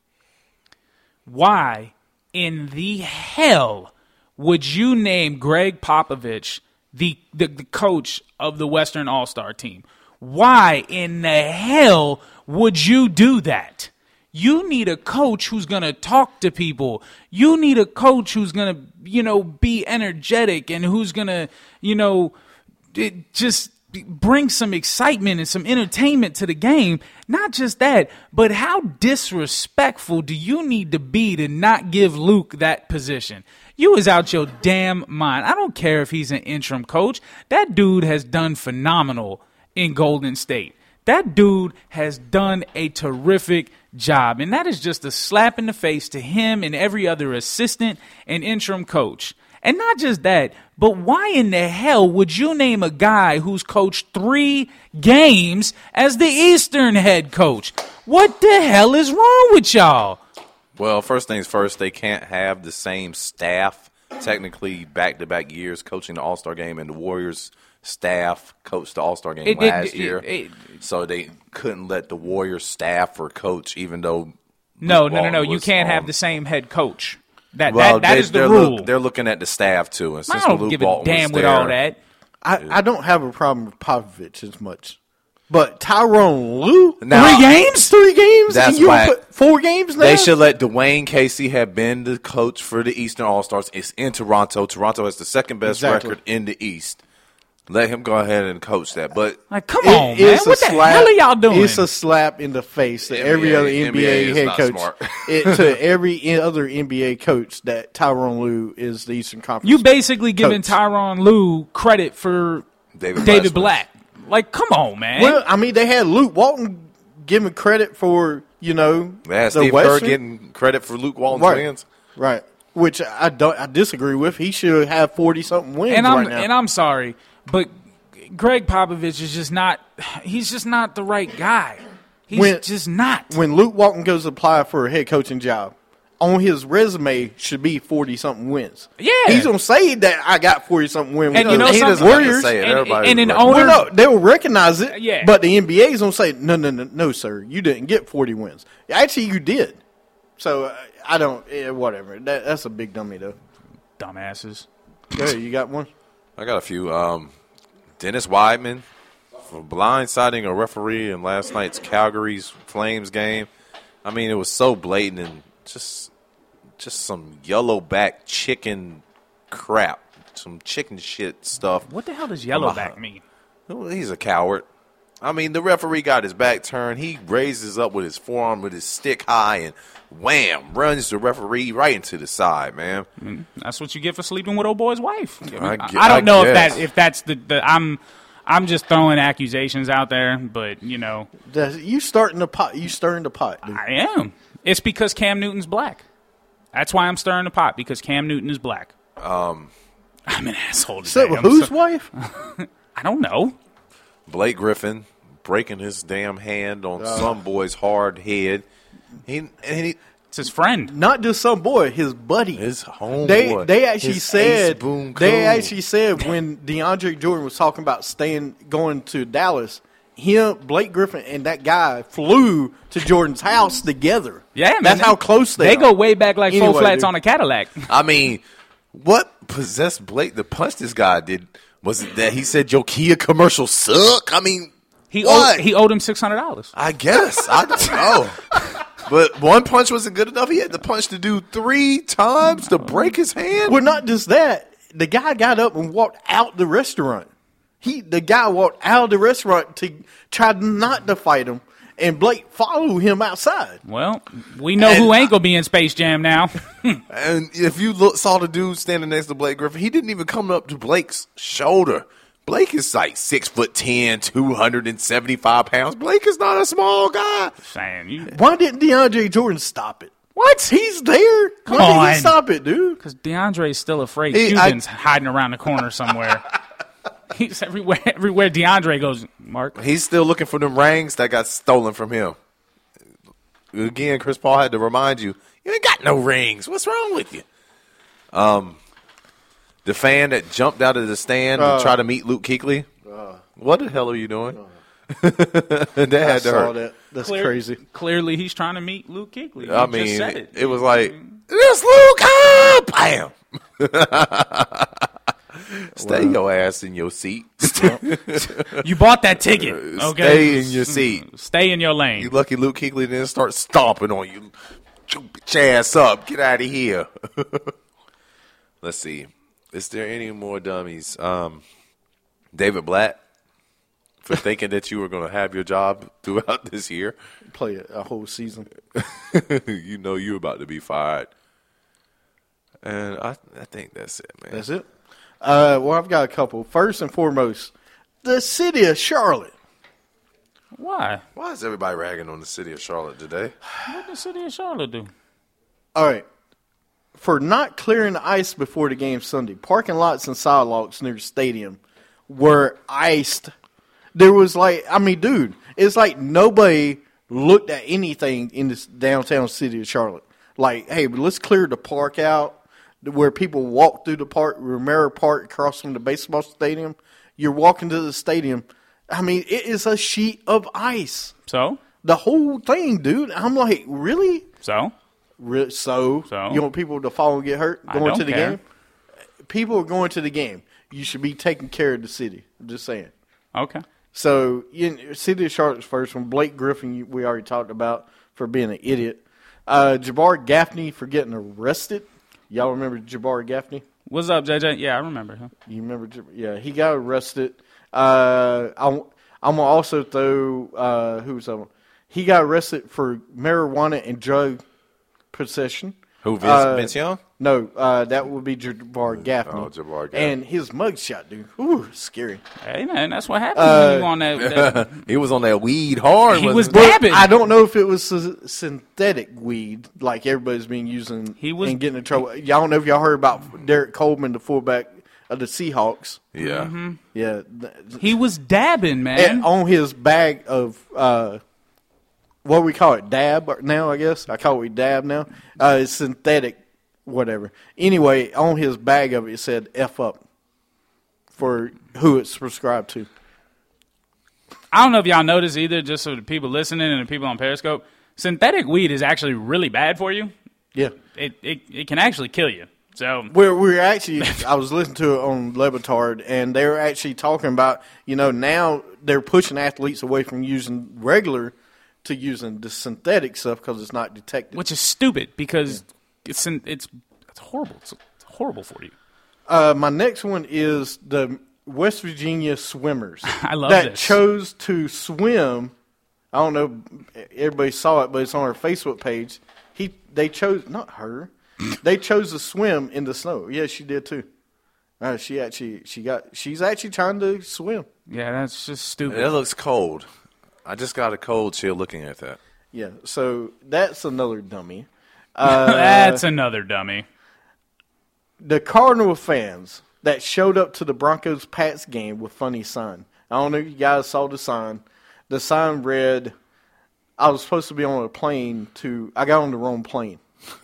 Why in the hell would you name Greg Popovich the, the, the coach of the Western All-Star team? Why in the hell would you do that? You need a coach who's going to talk to people. You need a coach who's going to, you know, be energetic and who's going to, you know, it just bring some excitement and some entertainment to the game. Not just that, but how disrespectful do you need to be to not give Luke that position? You is out your damn mind. I don't care if he's an interim coach. That dude has done phenomenal in Golden State. That dude has done a terrific job, and that is just a slap in the face to him and every other assistant and interim coach. And not just that, but why in the hell would you name a guy who's coached three games as the Eastern head coach? What the hell is wrong with y'all? Well, first things first, they can't have the same staff, technically back-to-back years coaching the All-Star game, and the Warriors staff coached the All-Star game It- it- last it- year. it- so they couldn't let the Warriors staff or coach, even though No, Luke no, no, no. Walton You was can't have on- the same head coach. That Well, that, that they, is the they're rule. Look, they're looking at the staff, too. And I since don't Luke give a Walton damn was with there, all that. I, I don't have a problem with Popovich as much. But Tyronn Lue? Now- three games? Three games? That's and you whack. put four games now? They should let Dwayne Casey have been the coach for the Eastern All-Stars. It's in Toronto. Toronto has the second best Exactly. record in the East. Let him go ahead and coach that. But Like, come It on, man. is a What the slap- hell are y'all doing? It's a slap in the face to N B A every other N B A, N B A is head not coach. smart. it, to every in- other N B A coach that Tyronn Lue is the Eastern Conference. You basically giving coach. Tyronn Lue credit for David, David Black. Black. Like, come on, man. Well, I mean, they had Luke Walton giving credit for, you know, They had the Steve Kerr Western. getting credit for Luke Walton's right, wins. right. Which I don't, I disagree with. He should have forty something wins and I'm right now. and I'm sorry, but Greg Popovich is just not. He's just not the right guy. He's When- just not. when Luke Walton goes to apply for a head coaching job, on his resume should be forty something wins. Yeah. he's gonna say that I got forty something wins. And with you know the he something? doesn't have to Warriors. say it. And- Everybody and an would owner- Well, no, they'll recognize it. Yeah. But the N B A is gonna say, no, no, no, no, sir, you didn't get forty wins. Actually, you did. So uh, I don't. Eh, whatever. That, that's a big dummy though. Dumbasses. Go ahead, you got one. I got a few. Um, Dennis Weidman for blindsiding a referee in last night's Calgary's Flames game. I mean, it was so blatant and just just some yellow back chicken crap, some chicken shit stuff. What the hell does Come yellowback on. mean? Well, he's a coward. I mean, the referee got his back turned. He raises up with his forearm with his stick high and wham, runs the referee right into the side, man. That's what you get for sleeping with old boy's wife. I, mean, I I, gu- I don't I know if guess. that if that's the, the I'm I'm just throwing accusations out there, but you know That's- You starting the pot. You stirring the pot, dude. I am. It's because Cam Newton's black. That's why I'm stirring the pot, because Cam Newton is black. Um, I'm an asshole today. So, I'm whose so- wife? I don't know. Blake Griffin breaking his damn hand on some boy's hard head. He and he It's his friend. Not just some boy, his buddy. his homeboy. They they actually his said ace boom they cool. actually said when DeAndre Jordan was talking about staying going to Dallas, him Blake Griffin and that guy flew to Jordan's house together. Yeah, man. That's how close they They are. go way back like Anyway, four flats dude. on a Cadillac. I mean, what possessed Blake to punch this guy? Did Was it that he said your Kia commercials suck? I mean, He what? owed, he owed him six hundred dollars. I guess. I don't know. But one punch wasn't good enough. He had to punch the dude three times to break his hand. Well, not just that. The guy got up and walked out the restaurant. He, the guy walked out of the restaurant to try not to fight him, and Blake followed him outside. Well, we know And who ain't gonna be in Space Jam now. And if you look, saw the dude standing next to Blake Griffin, he didn't even come up to Blake's shoulder. Blake is like six foot ten, two hundred and seventy-five pounds. Blake is not a small guy. Saying you, Why didn't DeAndre Jordan stop it? what? He's there. Come Why didn't on. he stop it, dude? Because DeAndre's still afraid He- I- Cuban's hiding around the corner somewhere. He's everywhere. Everywhere DeAndre goes, Mark. He's still looking for them rings that got stolen from him. Again, Chris Paul had to remind you, you ain't got no rings. What's wrong with you? Um, the fan that jumped out of the stand Uh, to try to meet Luke Kuechly. Uh, What the hell are you doing? that I had to saw hurt. that. That's Clear- crazy. Clearly, he's trying to meet Luke Kuechly. I He mean, just said it. it. was like, this Luke, ah, bam. Stay your ass in your seat. You bought that ticket. Okay, Stay in your seat. Stay in your lane. You lucky Luke Kuechly didn't start stomping on you. Get your ass up. Get out of here. Let's see. Is there any more dummies? Um, David Blatt, for thinking that you were going to have your job throughout this year. Play a, a whole season. You know you're about to be fired. And I, I think that's it, man. That's it. Uh, well, I've got a couple. First and foremost, the city of Charlotte. Why? Why is everybody ragging on the city of Charlotte today? What did the city of Charlotte do? All right. For not clearing the ice before the game Sunday, parking lots and sidewalks near the stadium were iced. There was like, I mean, dude, it's like nobody looked at anything in this downtown city of Charlotte. Like, hey, let's clear the park out where people walk through the park, Romero Park, across from the baseball stadium. You're walking to the stadium. I mean, it is a sheet of ice. So, The whole thing, dude. I'm like, really? so Re- So, So? you want people to fall and get hurt I going don't to the care. game? People are going to the game. You should be taking care of the city. I'm just saying. okay. So, you, City of Charlotte's first one. Blake Griffin, you- we already talked about for being an idiot. Uh, Jabbar Gaffney for getting arrested. Y'all remember Jabbar Gaffney? What's up, J J? Yeah, I remember him. You remember? Jab- Yeah, he got arrested. Uh, I'm, I'm going to also throw, uh, who's that one? He got arrested for marijuana and drug possession. Who, Vince, Uh, Vince Young? No, uh, that would be Jabbar Gaffney. Oh, Jabbar Gaffney. And his mugshot, dude. Ooh, scary. Hey, man, that's what happened Uh, when you on that. that He was on that weed hard. He wasn't was he? bad. Dabbing. I don't know if it was sy- synthetic weed like everybody's been using He was- and getting in trouble. Y'all don't know if y'all heard about Derek Coleman, the fullback of the Seahawks. Yeah. Mm-hmm. Yeah. th- he was dabbing, man. and on his bag of, uh, what do we call it, dab now, I guess? I call it dab now. Uh, it's synthetic, whatever. Anyway, on his bag of it, it said F up for who it's prescribed to. I don't know if y'all noticed either, just so the people listening and the people on Periscope, synthetic weed is actually really bad for you. Yeah. It it, it can actually kill you. So We're, we're actually, I was listening to it on Levitard, and they were actually talking about, you know, now they're pushing athletes away from using regular to using the synthetic stuff because it's not detected. which is stupid because it's in, it's it's horrible. It's, it's horrible for you. Uh, my next one is the West Virginia swimmers I love that this. chose to swim. I don't know if everybody saw it, but it's on her Facebook page. He, they chose, not her, they chose to swim in the snow. Yeah, she did too. Uh, she actually, she got, she's actually trying to swim. Yeah, that's just stupid. That looks cold. I just got a cold chill looking at that. Yeah, so that's another dummy. Uh, That's another dummy. the Cardinal fans that showed up to the Broncos Pats game with funny sign. I don't know if you guys saw the sign. The sign read, I was supposed to be on a plane to, I got on the wrong plane.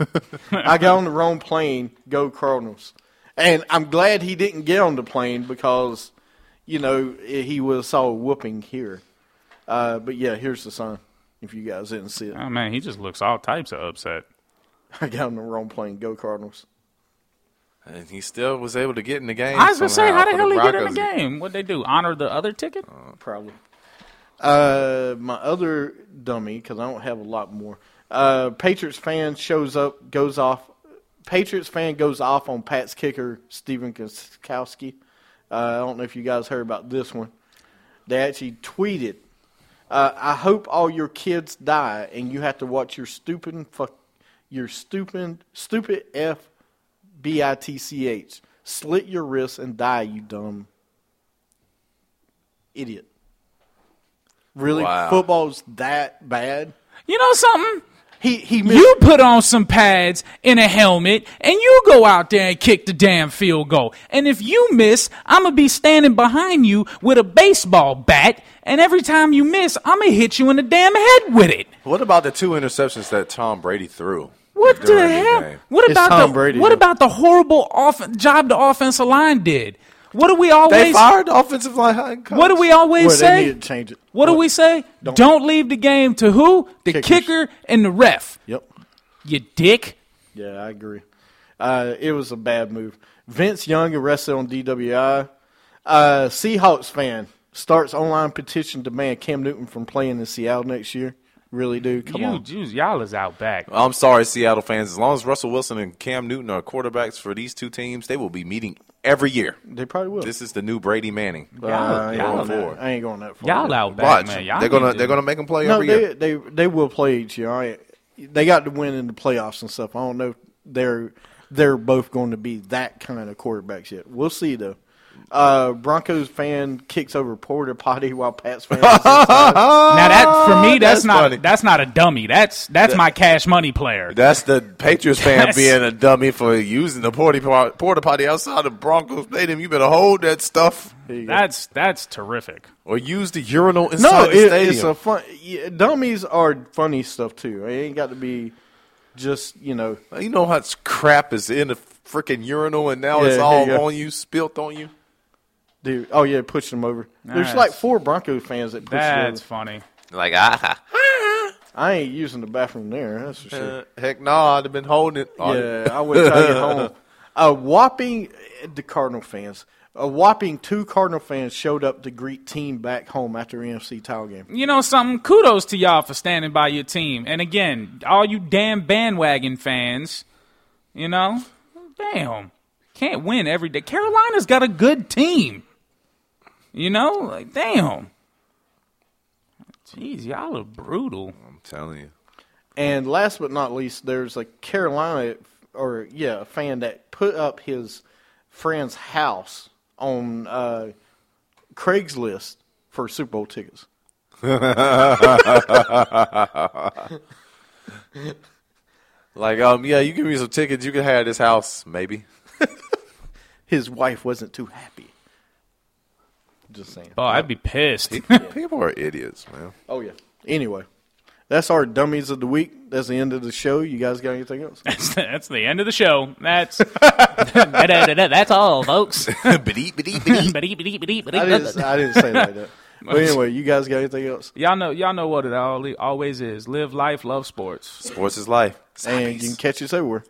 I got on the wrong plane, go Cardinals. And I'm glad he didn't get on the plane because, you know, he would have saw a whooping here. Uh, but yeah, here's the sign if you guys didn't see it. Oh man, he just looks all types of upset. I got on the wrong plane, go Cardinals. And he still was able to get in the game. I was going to say, somehow how the for hell he get in the Broncos. game? What'd they do? Honor the other ticket? Probably. Uh, my other dummy, because I don't have a lot more. Uh, Patriots fan shows up, goes off. Patriots fan goes off on Pat's kicker, Stephen Gostkowski. Uh, I don't know if you guys heard about this one. They actually tweeted, uh, I hope all your kids die and you have to watch your stupid, fuck, your stupid, stupid F B I T C H. Slit your wrists and die, you dumb idiot. Really? Wow. Football's that bad? You know something? He he missed, You put on some pads and a helmet, and you go out there and kick the damn field goal. And if you miss, I'm going to be standing behind you with a baseball bat, and every time you miss, I'm going to hit you in the damn head with it. What about the two interceptions that Tom Brady threw? What the during hell? game? What It's about Tom the Brady, What though. about the horrible off- job the offensive line did? What do we They always fired the offensive line coach. What do we always well, they say? need to change it. What do we say? Don't- Don't, leave the game to who? The Kickers. kicker and the ref. Yep. You dick. Yeah, I agree. Uh, it was a bad move. Vince Young arrested on D W I. Uh, Seahawks fan starts online petition to ban Cam Newton from playing in Seattle next year. Really, dude? Come you, on. you, y'all is out back. I'm sorry, Seattle fans. As long as Russell Wilson and Cam Newton are quarterbacks for these two teams, they will be meeting every year. They probably will. This is the new Brady Manning. Uh, I, ain't y'all- going forward. that, I ain't going that far. Y'all out back, Watch, man. Y'all they're gonna need to- they're gonna make them play No, every they, year. they they will play each year. All right. They got to win in the playoffs and stuff. I don't know if they're they're both going to be that kind of quarterbacks yet. We'll see though. Uh, Broncos fan kicks over porta potty while Pats fan. Is inside. Now that for me, that's, That's not funny. that's not a dummy. That's that's my cash money player. That's the Patriots fan That's- being a dummy for using the porta potty, porta potty outside the Broncos stadium. You better hold that stuff There you go. That's that's terrific. or use the urinal No, inside the it, stadium. it's a fun. Yeah, dummies are funny stuff too. It ain't got to be just you know. You know how much crap is in the freaking urinal, and now Yeah, it's here all you go. on you, spilt on you. Dude, oh yeah, push them over. There's Nice. like four Broncos fans that push them That's over. funny. Like ah, I ain't using the bathroom there. That's for sure. uh, heck no, I'd have been holding it. Yeah, I would try to get home. A whopping the Cardinal fans. A whopping two Cardinal fans showed up to greet team back home after N F C title game. You know something? Kudos to y'all for standing by your team. And again, all you damn bandwagon fans, you know, damn, can't win every day. Carolina's got a good team. You know, like damn. Jeez, y'all are brutal. I'm telling you. And last but not least, there's a Carolina or yeah, a fan that put up his friend's house on uh, Craigslist for Super Bowl tickets. Like, um, yeah, you give me some tickets, you can have this house, maybe. His wife wasn't too happy. Just saying. Oh, I'd be pissed. People are idiots, man. Oh yeah. Anyway, that's our dummies of the week. That's the end of the show. You guys got anything else? That's, that's the end of the show. That's that's all, folks. Ba-dee, ba-dee, ba-dee. Ba-dee, ba-dee, ba-dee, ba-dee. I didn't. I didn't say it like that. But anyway, you guys got anything else? Y'all know, y'all know what it all, always is. Live life, love sports. Sports is life. And you can catch us everywhere.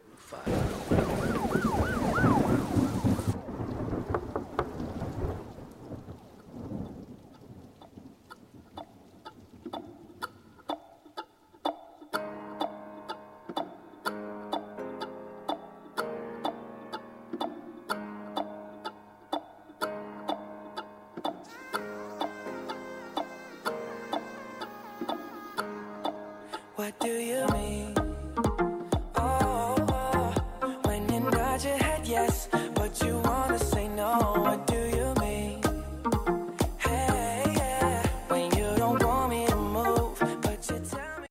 What do you mean?